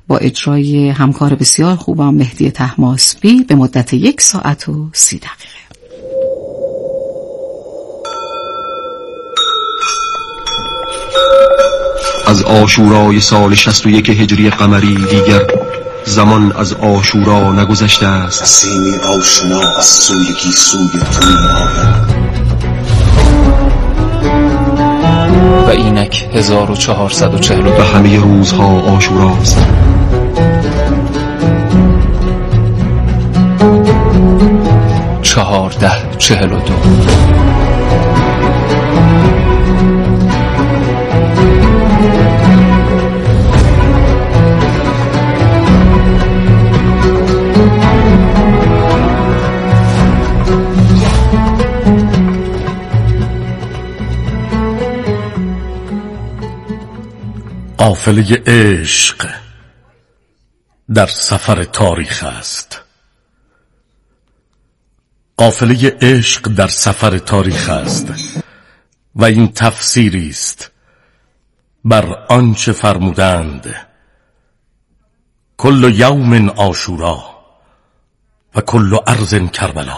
با اجرای همکار بسیار خوبم مهدی طهماسبی به مدت 1 ساعت و 30 دقیقه. از عاشورای سال 61 هجری قمری دیگر زمان از عاشورا نگذشته است. نسیمی آشنا از سوی گیسوی تو می‌آید و اینک 1442 و همه روزها عاشوراست. چهارده 42 قافله عشق در سفر تاریخ است. قافله عشق در سفر تاریخ است و این تفسیری است بر آنچه فرمودند کل یوم عاشورا و کل ارض کربلا.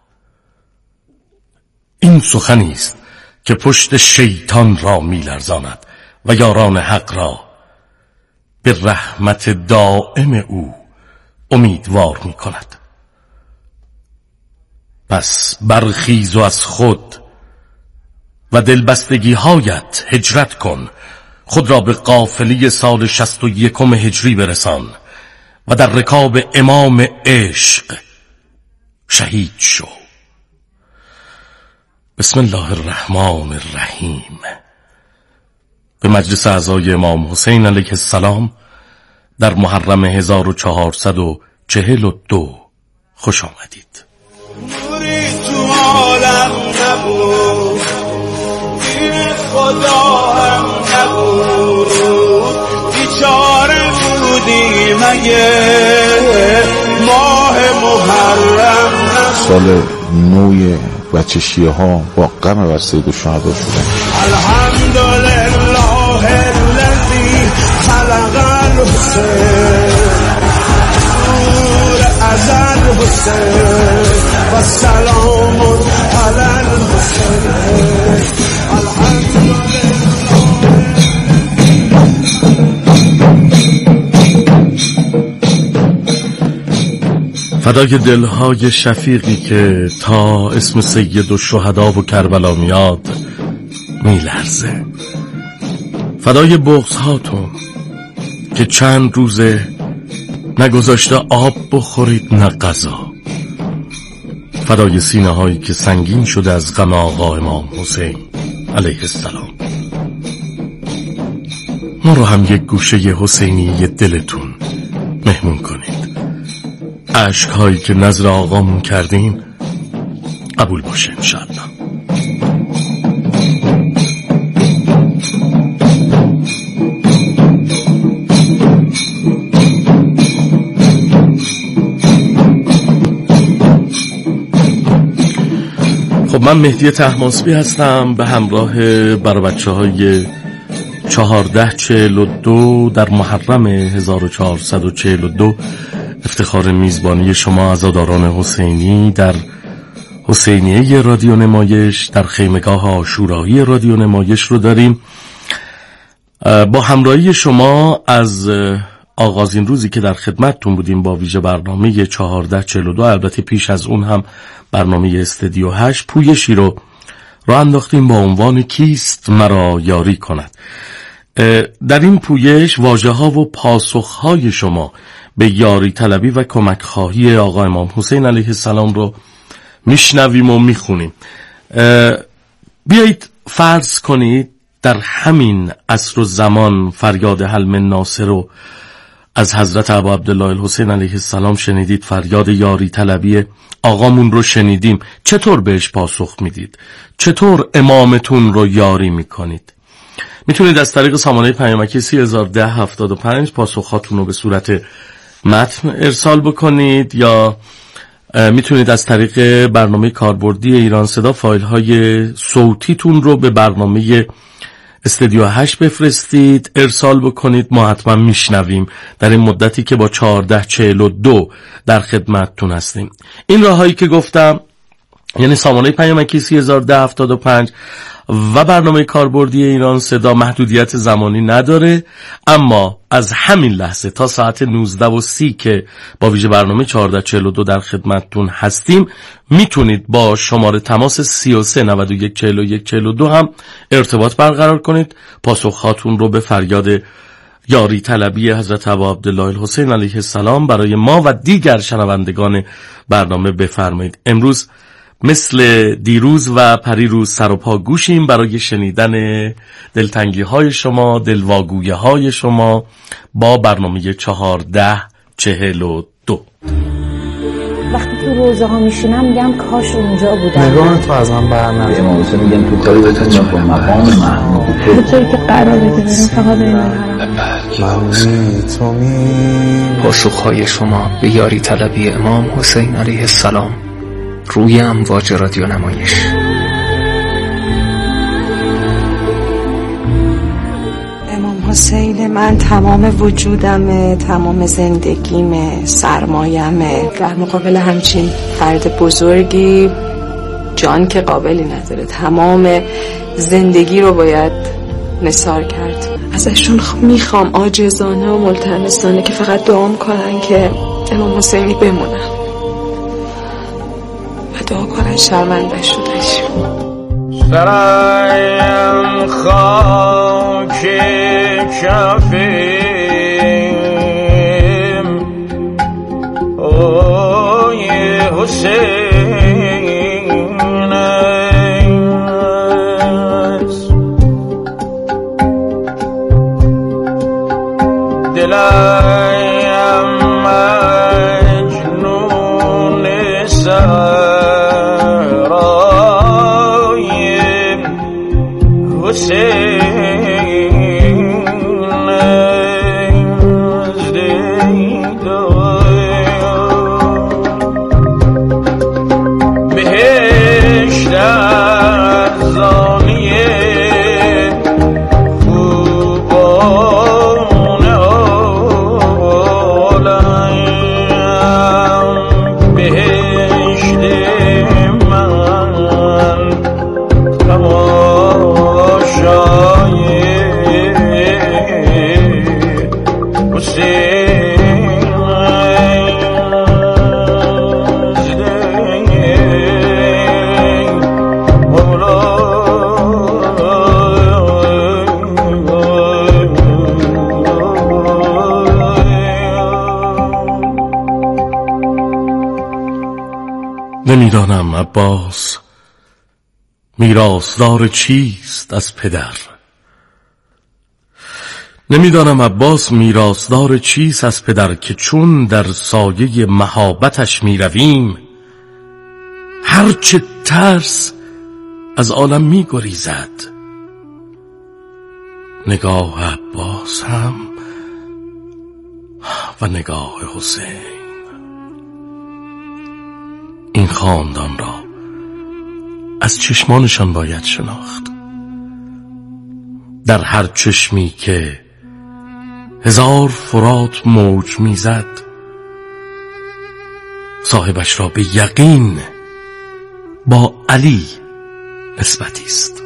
این سخنی است که پشت شیطان را می‌لرزاند و یاران حق را به رحمت دائم او امیدوار می کند. پس برخیز و از خود و دلبستگی هایت هجرت کن، خود را به قافله سال 61 هجری برسان و در رکاب امام عشق شهید شو. بسم الله الرحمن الرحیم. به مجلس اعضای امام حسین علیه السلام در محرم 1442 خوش آمدید. نوری تو عالم نبود، دین خدا هم نبود، بیچاره بودی مگه ماه محرم نبود. سال نوی بچه شیعه ها با غم بر سید الشهدا شدن. الحمدلله الذی خلق الحسین نور ازل حسین و سلام علی الحسین. فدای دلهای شفیقی که تا اسم سید الشهدا و کربلا میاد میلرزه. فدای بغض‌هاتون که چند روزه نگذاشته آب بخورید نه غذا. فدای سینه هایی که سنگین شده از غم آقا امام حسین علیه السلام. ما رو هم یک گوشه حسینی دلتون مهمون کنید. عشق هایی که نظر آقامون کردیم قبول باشه انشاءالله. خب من مهدی طهماسبی هستم به همراه برای بچه های 1442 در محرم 1442 افتخار میزبانی شما عزاداران حسینی در حسینیه رادیو نمایش در خیمگاه عاشورایی رادیو نمایش رو داریم. با همراهی شما از آغازین روزی که در خدمتتون بودیم با ویژه برنامه 1442، البته پیش از اون هم برنامه استودیو 8، پویشی رو انداختیم با عنوان کیست مرا یاری کند. در این پویش واژه ها و پاسخ های شما به یاری طلبی و کمک خواهی آقا امام حسین علیه السلام رو میشنویم و میخونیم. بیایید فرض کنید در همین عصر و زمان فریاد حل من ناصر رو از حضرت ابا عبدالله الحسین علیه السلام شنیدید، فریاد یاری طلبی آقامون رو شنیدیم. چطور بهش پاسخ میدید؟ چطور امامتون رو یاری میکنید؟ میتونید از طریق سامانه پیامکی 301075 پاسخاتون رو به صورت متن ارسال بکنید، یا میتونید از طریق برنامه کاربردی ایران صدا فایل های صوتیتون رو به برنامه استودیو 8 بفرستید، ارسال بکنید، ما حتما میشنویم در این مدتی که با 1442 در خدمتتون هستیم. این راههایی که گفتم، یعنی سامانه پیامکی 301075 و برنامه کاربردی ایران صدا، محدودیت زمانی نداره، اما از همین لحظه تا ساعت 19:30 که با ویژه برنامه 1442 در خدمتتون هستیم، میتونید با شماره تماس 33 91 41 42 هم ارتباط برقرار کنید. پاسخهاتون رو به فریاد یاری طلبی حضرت ابا عبدالله الحسین علیه السلام برای ما و دیگر شنوندگان برنامه بفرمایید. امروز مثل دیروز و پریروز سر و پا گوشیم برای شنیدن دلتنگی های شما، دلواگویه های شما با برنامه 1442. وقتی تو روزه ها میشینم میگم کاش اونجا بودم. نگاه تو از من برنامه امام حسین میگم تو کاری بتون یا با مقام محمود به طوری که قراره بریم فقط من پاسخهای شما به یاری طلبی امام حسین علیه السلام روی امواج رادیو نمایش. امام حسین من تمام وجودمه، تمام زندگیمه، سرمایمه. در مقابل همچین فرد بزرگی جان که قابلی نداره، تمام زندگی رو باید نثار کرد. ازشون میخوام عاجزانه و ملتمسانه که فقط دعا کنن که امام حسینی بمونن و دعا کنن شرمنده شدش. سرایم خاک کفیم اوی حسین است، دلایم مجنون سرای حسین از دیدار بهشت از زانیه خوبان عالم، بهشت من تماشای نمیدانم عباس میراثدار چیست از پدر، نمیدانم عباس میراثدار چیست از پدر، که چون در سایه مهابتش میرویم هرچه ترس از عالم میگریزد. نگاه عباس هم و نگاه حسین، این خاندان را از چشمانشان باید شناخت. در هر چشمی که 1000 فرات موج میزد، صاحبش را به یقین با علی نسبتی است.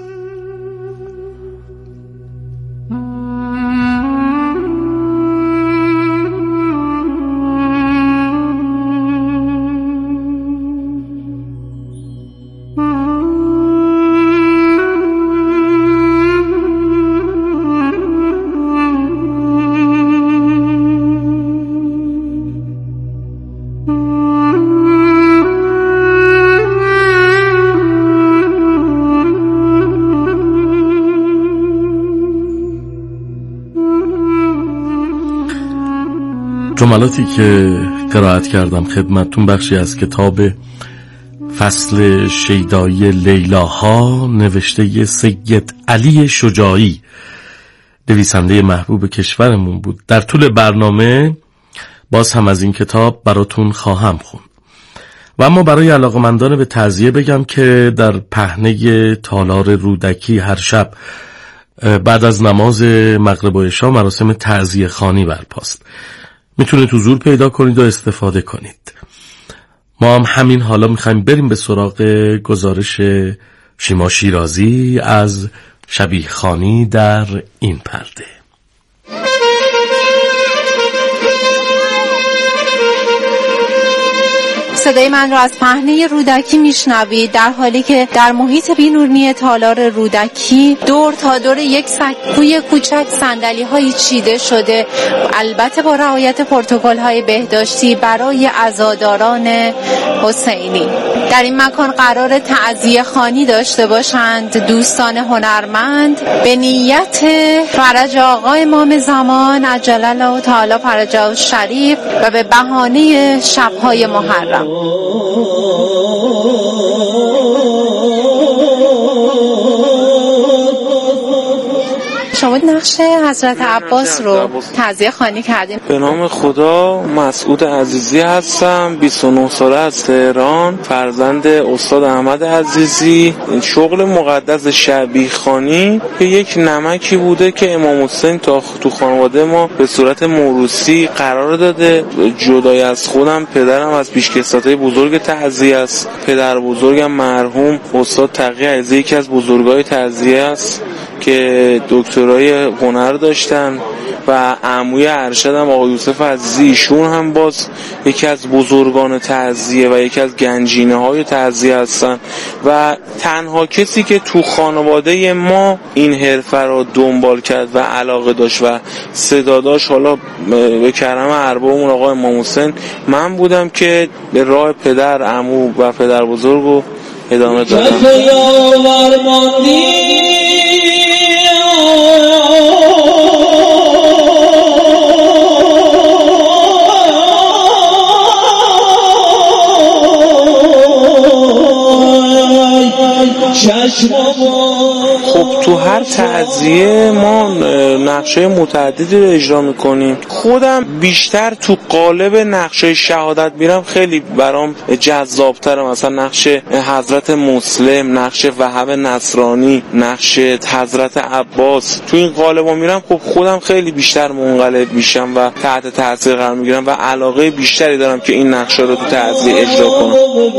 جملاتی که قرائت کردم خدمتتون بخشی از کتاب فصل شیدایی لیلاها نوشته سید علی شجاعی، نویسنده محبوب کشورمون بود. در طول برنامه باز هم از این کتاب براتون خواهم خوند. و اما برای علاقمندان به تعزیه بگم که در پهنه تالار رودکی هر شب بعد از نماز مغرب و عشا مراسم تعزیه خوانی برپاست. میتونید حضور پیدا کنید و استفاده کنید. ما هم همین حالا میخوایم بریم به سراغ گزارش شیما شیرازی از شبیه خوانی در این پرده. صدای من را از پهنه رودکی میشنوید، در حالی که در محیط بینورنی تالار رودکی دور تا دور یک سکوی کوچک صندلی‌های چیده شده، البته با رعایت پروتکل‌های بهداشتی برای عزاداران حسینی. در این مکان قرار تعزیه خوانی داشته باشند دوستان هنرمند به نیت فرج آقا امام زمان عجل الله تعالی فرجه الشریف و به بهانه شب‌های محرم. شما نقش حضرت عباس رو تعزیه خوانی کردیم. به نام خدا، مسعود عزیزی هستم، 29 ساله از تهران، فرزند استاد احمد عزیزی. شغل مقدس شبیه خوانی یک نمکی بوده که امام حسین تو خانواده ما به صورت موروثی قرار داده. جدای از خودم، پدرم از پیشکسوتای بزرگ تعزیه است. پدر بزرگم مرحوم استاد تقی عزیزی یکی از بزرگای تعزیه است که دکترای هنر داشتن و عموی ارشدم آقای یوسف عزیزی، ایشون هم باز یکی از بزرگان تعزیه و یکی از گنجینه های تعزیه هستن و تنها کسی که تو خانواده ما این حرفه رو دنبال کرد و علاقه داشت و صدا داشت، حالا به کرم اربابمون آقای امام حسین، من بودم که به راه پدر، عمو و پدر بزرگو ادامه دادم. خب تو هر تعزیه ما نقشه متعددی رو اجرا میکنیم. خودم بیشتر تو قالب نقشه شهادت میرم، خیلی برام جذابتره. مثلا نقش حضرت مسلم، نقش وهب نصرانی، نقش حضرت عباس، تو این قالبا میرم. خب خودم خیلی بیشتر منقلب میشم و تحت تاثیر قرار میگیرم و علاقه بیشتری دارم که این نقشه رو تو تعزیه اجرا کنم.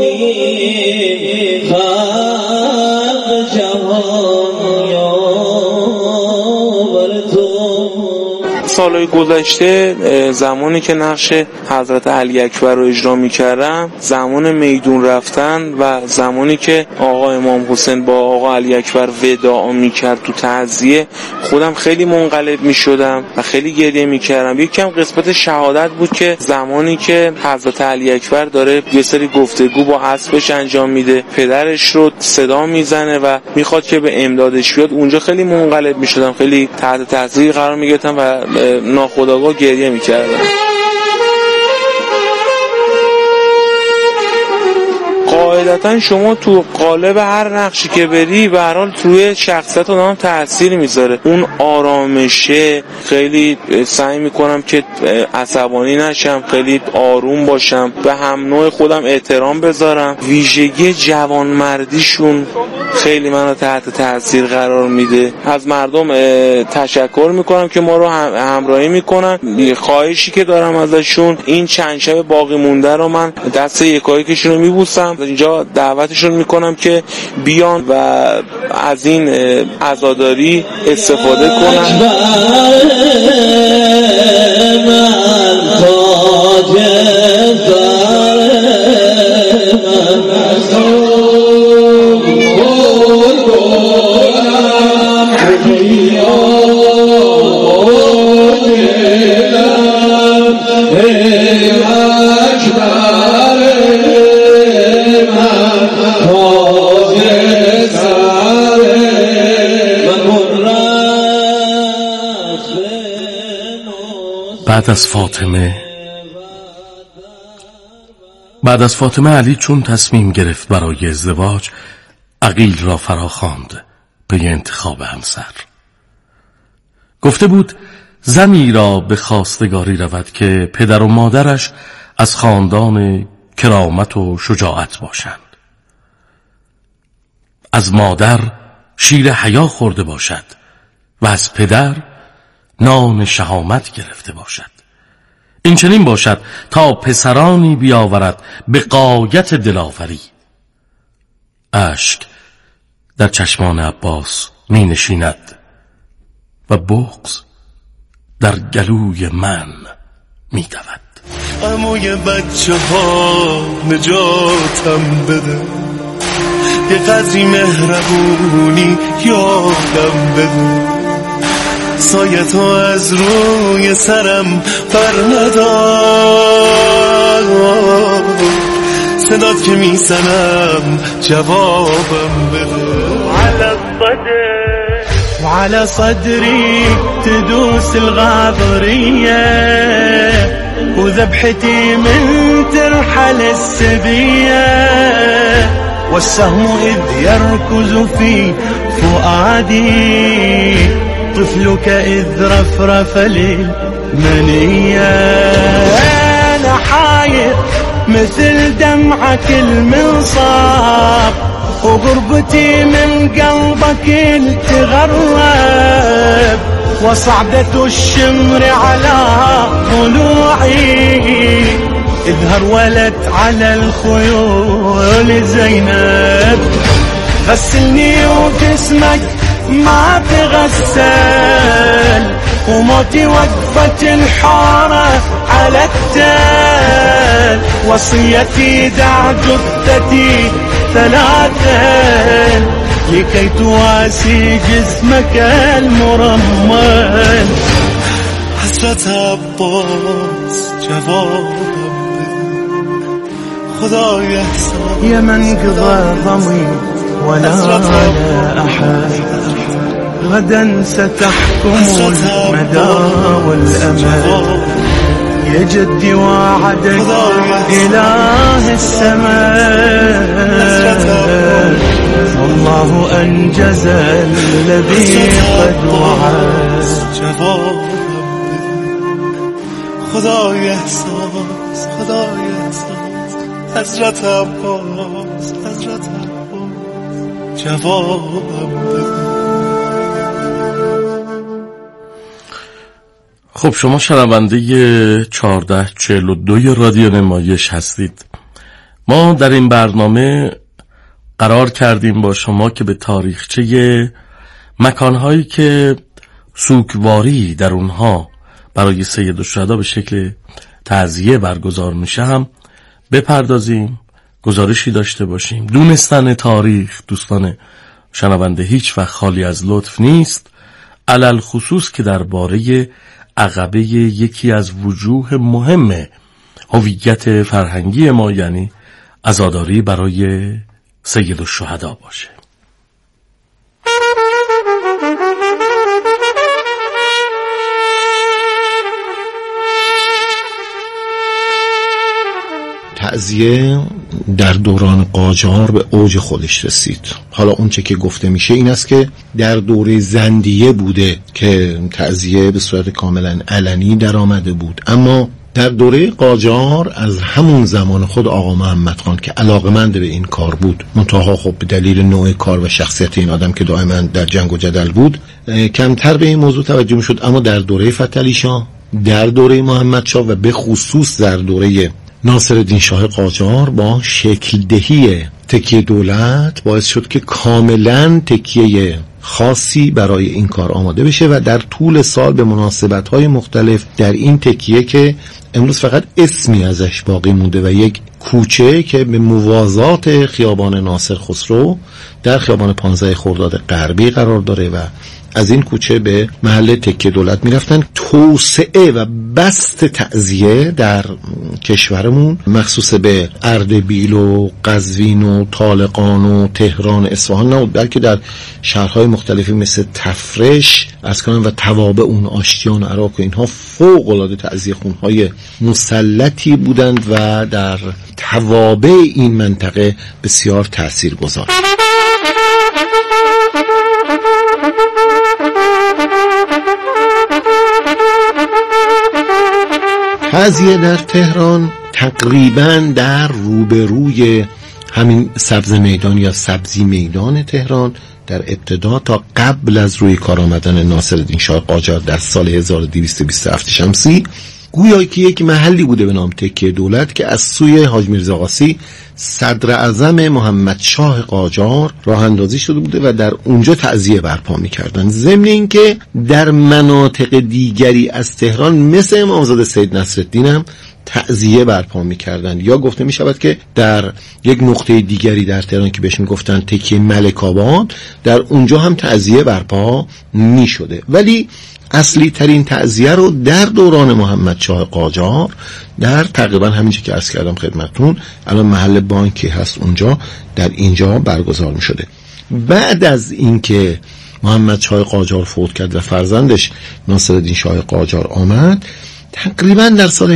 سالهای گذشته زمانی که نقش حضرت علی اکبر رو اجرا می‌کردم، زمان میدون رفتن و زمانی که آقا امام حسین با آقا علی اکبر وداع می‌کرد تو تعزیه، خودم خیلی منقلب می‌شدم و خیلی گریه می‌کردم. یکم قسمت شهادت بود که زمانی که حضرت علی اکبر داره یه سری گفتگو با اسبش انجام میده، پدرش رو صدا میزنه و میخواد که به امدادش بیاد، اونجا خیلی منقلب می‌شدم، خیلی تحت تاثیر قرار می‌گرفتم و ناخودآگاه گریه میکردم. قاعدتا شما تو قالب هر نقشی که بری به هر حال روی شخصیت آدم تاثیر میذاره. اون آرامشه، خیلی سعی میکنم که عصبانی نشم، خیلی آروم باشم، به هم نوع خودم احترام بذارم. ویژگی جوانمردیشون خیلی منو تحت تاثیر قرار میده. از مردم تشکر میکنم که ما رو همراهی میکنن. خواهشی که دارم ازشون، این چند شب باقی مونده رو من دست یکایکشون رو میبوسم. اینجا دعوتشون میکنم که بیان و از این عزاداری استفاده کنن. بعد از فاطمه علی چون تصمیم گرفت برای ازدواج، عقیل را فراخواند به انتخاب همسر. گفته بود زنی را به خواستگاری رود که پدر و مادرش از خاندان کرامت و شجاعت باشند، از مادر شیر حیا خورده باشد و از پدر نان شهامت گرفته باشد. این چنین باشد تا پسرانی بیاورد به غایت دلاوری. اشک در چشمان عباس می نشیند و بغض در گلوی من می دود. عموی بچه ها نجاتم بده، یه قدری مهربونی یادم بده، سایتو از روی سرم بر ندار، صدات که میزنم جوابم بده. وعلى صدري تدوس الغاضرية، وذبحتي من ترحل السبية، والسهم إذ يركز في فؤادي، طفلك إذ رفرف للمنية. أنا حاير مثل دمعك المنصاب، وغربتي من قلبك تغرب، وصعدة الشمر على ضلوعي، إذ هرولت على الخيول زينب. غسلني وجسمك ما تغسل، وموتي وقفة الحارة على التل، وصيتي دع جثتي ثلاثا لكي تواسي جسمك المرمل. حسرت عباس جوابم خداي احسن، يا من قضى ضمي ولا على أحد، غدا ستحكم المدى والأمل، يا جدي وعدك إله السماء، والله أنجز الذي قد وعد. خدای احساس، خدای احساس، حضرت عباس، حضرت عباس، جوابم بده. خب شما شنونده 1442 رادیو نمایش هستید. ما در این برنامه قرار کردیم با شما که به تاریخچه مکانهایی که سوگواری در اونها برای سید الشهدا به شکل تعزیه برگزار میشه هم بپردازیم، گزارشی داشته باشیم. دونستن تاریخ دوستان شنونده هیچ وقت خالی از لطف نیست، علل خصوص که درباره عقبه یکی از وجوه مهم هویت فرهنگی ما، یعنی عزاداری برای سید الشهدا باشه. تعزیه در دوران قاجار به اوج خودش رسید. حالا اون چه که گفته میشه این است که در دوره زندیه بوده که تعزیه به صورت کاملا علنی در آمده بود، اما در دوره قاجار از همون زمان خود آقا محمد خان که علاقمند به این کار بود، منتها خب به دلیل نوع کار و شخصیت این آدم که دائما در جنگ و جدل بود کمتر به این موضوع توجه میشد، اما در دوره فتحعلی شاه، در دوره محمد شاه و به خصوص در دوره ناصرالدین شاه قاجار با شکل دهی تکیه دولت باعث شد که کاملا تکیه خاصی برای این کار آماده بشه و در طول سال به مناسبت‌های مختلف در این تکیه که امروز فقط اسمی ازش باقی مونده و یک کوچه که به موازات خیابان ناصر خسرو در خیابان 15 خرداد غربی قرار داره و از این کوچه به محل تکیه دولت میرفتن. توسعه و بسط تعزیه در کشورمون مخصوص به اردبیل و قزوین و طالقان و تهران و اصفهان نبود، بلکه در شهرهای مختلفی مثل تفرش و توابع اون آشتیان و عراق و اینها فوق العاده تعزیه خونهای مسلطی بودند و در توابع این منطقه بسیار تاثیرگذار. تعزیه در تهران تقریباً در روبروی همین سبز میدان یا سبزی میدان تهران در ابتدا تا قبل از روی کار آمدن ناصرالدین شاه قاجار در سال 1227 شمسی گویا که یک محلی بوده به نام تکیه دولت که از سوی حاج میرزا قاسی صدر اعظم محمد شاه قاجار راه اندازی شده بوده و در اونجا تعزیه برپا می‌کردن. ضمن اینکه در مناطق دیگری از تهران مثل امامزاده سید نصرالدین هم تعزیه برپا می‌کردند. یا گفته می‌شود که در یک نقطه دیگری در تهران که بهش می‌گفتن تکیه ملک آباد، در اونجا هم تعزیه برپا می‌شده. ولی اصلی ترین تعزیه رو در دوران محمد شاه قاجار در تقریبا همینجا که عرض کردم خدمتتون، الان محل بانکی هست اونجا، در اینجا برگزار می شده. بعد از اینکه محمد شاه قاجار فوت کرد و فرزندش ناصرالدین شاه قاجار آمد، تقریبا در سال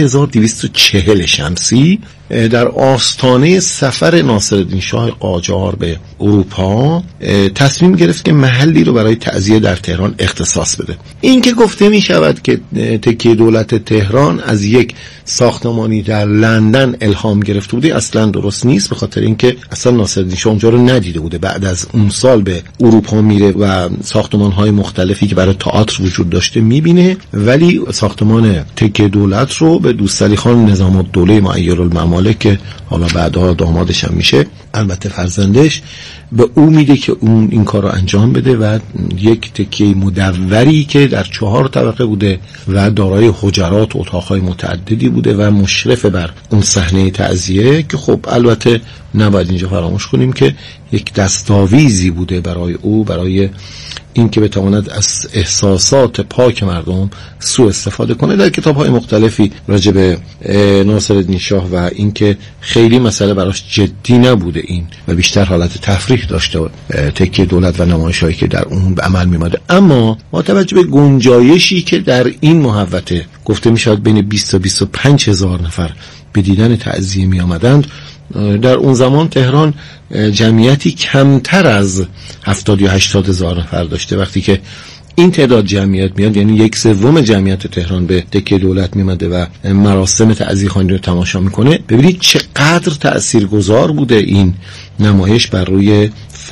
1240 شمسی در آستانه سفر ناصرالدین شاه قاجار به اروپا تصمیم گرفت که محلی رو برای تعزیه در تهران اختصاص بده. این که گفته می شود که تکیه دولت تهران از یک ساختمانی در لندن الهام گرفته بوده اصلا درست نیست، به خاطر اینکه اصلا ناصرالدین شاه اونجا رو ندیده بوده. بعد از اون سال به اروپا میره و ساختمان‌های مختلفی که برای تئاتر وجود داشته میبینه، ولی ساختمان تکیه دولت رو به دوستعلی خان نظام الدوله معیرالممالک که حالا بعدها دامادش هم میشه، البته فرزندش، به او میده که اون این کار رو انجام بده و یک تکیه مدوری که در 4 طبقه بوده و دارای حجرات و اتاقهای متعددی بوده و مشرف بر اون صحنه تعزیه، که خب البته نباید اینجا فراموش کنیم که یک دستاویزی بوده برای او، برای این که بتواند از احساسات پاک مردم سوء استفاده کنه. در کتاب‌های مختلفی راجع به ناصرالدین شاه و این که خیلی مسئله براش جدی نبوده این و بیشتر حالت تفریح داشته تکیه دولت و نمایش‌هایی که در اون به عمل می‌آمده، اما با توجه به گنجایشی که در این محوطه گفته می‌شود بین 20 تا 25 هزار نفر به دیدن تعزیه می‌آمدند، در اون زمان تهران جمعیتی کمتر از 70 یا 80 هزار نفر داشته. وقتی که این تعداد جمعیت میاد، یعنی 1/3 جمعیت تهران به تکیه دولت میمده و مراسم تعزیه خوانی رو تماشا میکنه، ببینید چقدر تأثیرگذار بوده این نمایش بر روی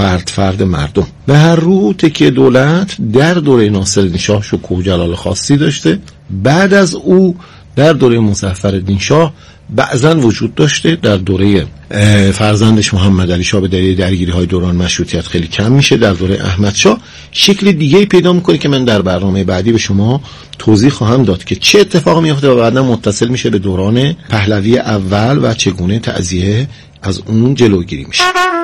فرد مردم. به هر رو تکیه دولت در دوره ناصرالدین شاه شکوه و جلال خاصی داشته. بعد از او در دوره مظفرالدین شاه بعضا وجود داشته. در دوره فرزندش محمد علی شاه به دلیل درگیری‌های دوران مشروطیت خیلی کم میشه. در دوره احمد شاه شکل دیگه‌ای پیدا میکنه که من در برنامه بعدی به شما توضیح خواهم داد که چه اتفاقی میفته و بعدا متصل میشه به دوران پهلوی اول و چگونه تعزیه از اون جلوگیری میشه.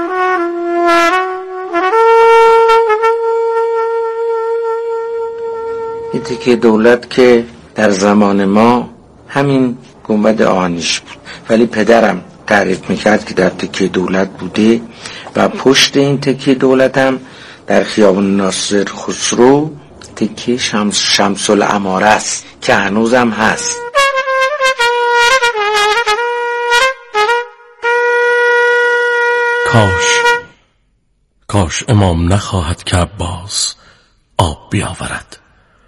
این تکیه دولت که در زمان ما همین گنبد آهنیش بود، ولی پدرم تعریف میکرد که در تکیه دولت بوده و پشت این تکیه دولت هم در خیابان ناصر خسرو تکیه شمس العماره است که هنوزم هست. کاش امام نخواهد که عباس آب بیاورد.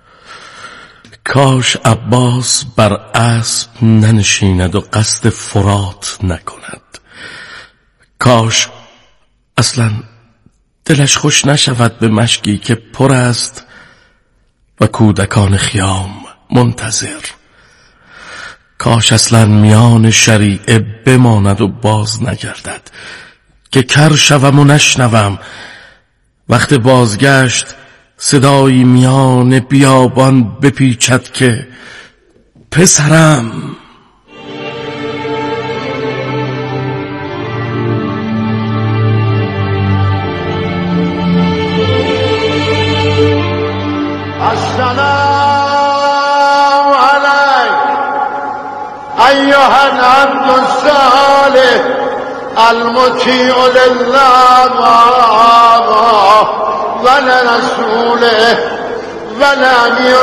کاش عباس بر اسب ننشیند و قصد فرات نکند. کاش اصلا دلش خوش نشود به مشکی که پر است و کودکان خیام منتظر. کاش اصلا میان شریعه بماند و باز نگردد که کر شوم و نشنوم وقت بازگشت صدایی میان بیابان بپیچد که پسرم. السلام علیک ایها العبد الصالح المطیع لله ولرسوله ولامیر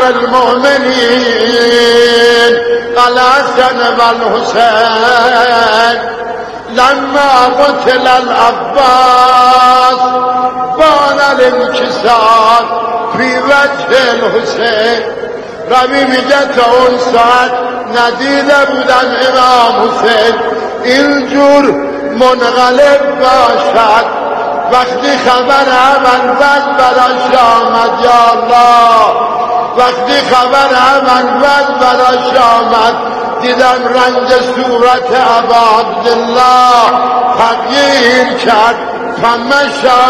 المؤمنین الحسن والحسین لما قتل العباس بان الانکسار فی وجه الحسین. ربی میگه تا اون ساعت ندیده بودن امام حسین اینجور منقلب باشد وقتی خبر منبت براش آمد یا الله، وقتی خبر منبت براش آمد دیدم رنگ صورت ابا عبدالله تغییر کرد فمشا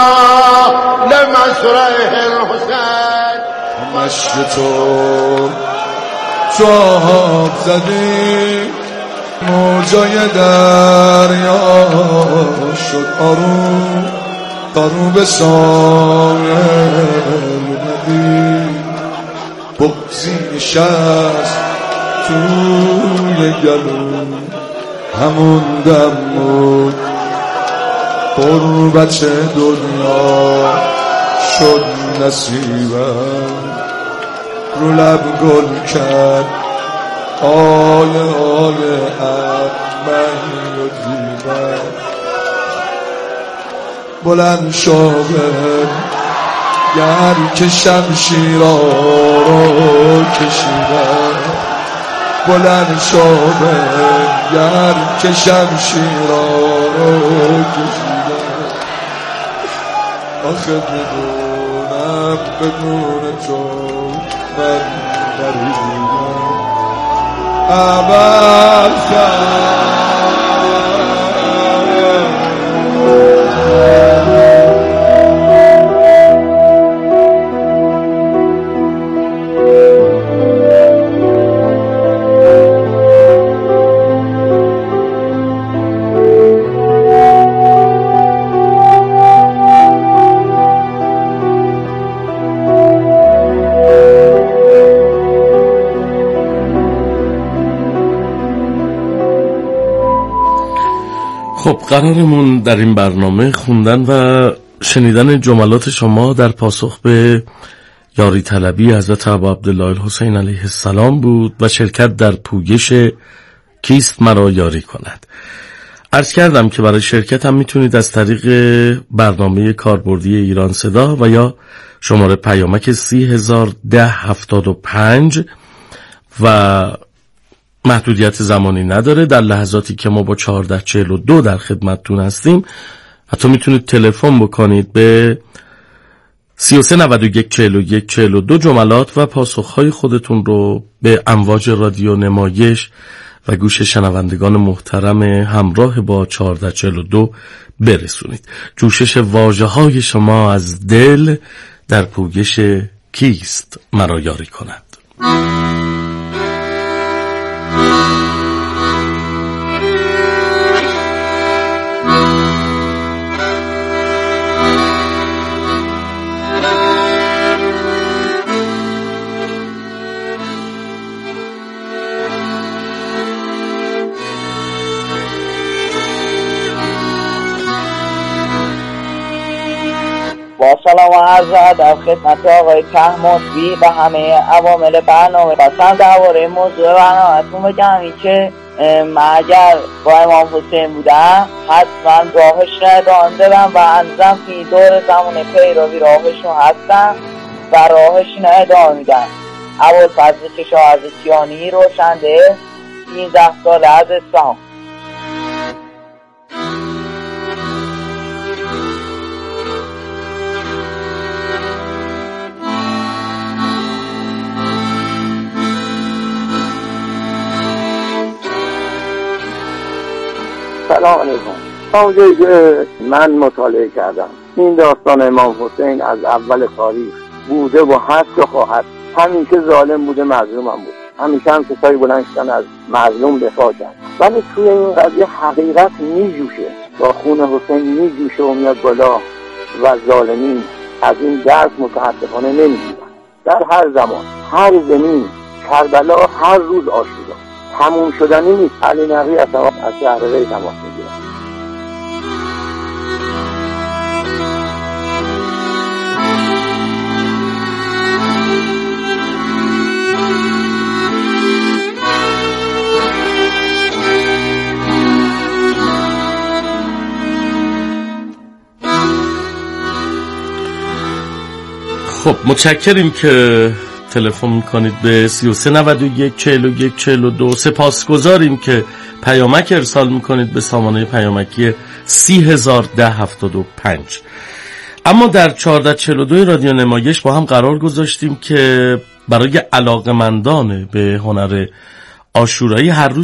لمسرح الحسین. مشت تو آب زدی موجای دریا شد آروم آروم به سایل ندی بغزی نشست توی گلوم همون دم بود قربت دنیا شد نصیبم رو لب گل کرد آل من و زیبم بلند شاغل گر که شمشیرا رو کشیدم بلند شاغل گر که شمشیرا رو کشیدم آخه بدونم بدون تو من نریدم عمل کرد. خب قرارمون در این برنامه خوندن و شنیدن جملات شما در پاسخ به یاری طلبی حضرت ابا عبدالله الحسین علیه السلام بود و شرکت در پویش کیست مرا یاری کند. عرض کردم که برای شرکت هم میتونید از طریق برنامه کاربردی ایران صدا و یا شماره پیامک 301075 و محدودیت زمانی نداره. در لحظاتی که ما با 1442 در خدمتتون هستیم حتی میتونید تلفن بکنید به 33914142 جملات و پاسخهای خودتون رو به امواج رادیو نمایش و گوش شنوندگان محترم همراه با 1442 برسونید. جوشش واژه‌های شما از دل در پویش کیست مرا یاری کند. با سلام و عرض ادب خدمت آقای طهماسبی و همه عوامل برنامه. خواستم درباره موضوع برنامه‌تون بگم که من اگر با امام حسین بودم حتما راهش را ادامه دادم و هنوزم فی دور زمان پیروی راهشون هستم و راهش را ادامه میدم. ابوالفضل کشاورزکیانی روشنده 13 ساله از اصفهان. سلام علیکم. اونجایی که من مطالعه کردم این داستان امام حسین از اول تاریخ بوده و هست و خواهد. همیشه ظالم بوده، مظلوم هم بود. همیشه هم کسایی بلند شدن از مظلوم دفاع کرد. ولی توی این قضیه حقیقت میجوشه، با خون حسین میجوشه و میاد بالا و ظالمین از این درس متاسفانه نمیگیرن. در هر زمان، هر زمین، کربلا هر روز آشوبه تموم شدنی نیست. علی نقی از شهر ری تماس میگیره. خب متشکریم که تلفن میکنید به 33914142. سپاسگزاریم که پیامک ارسال میکنید به سامانه پیامکی 301075. اما در 1442 رادیو نمایش با هم قرار گذاشتیم که برای علاقمندان به هنر عاشورایی هر روز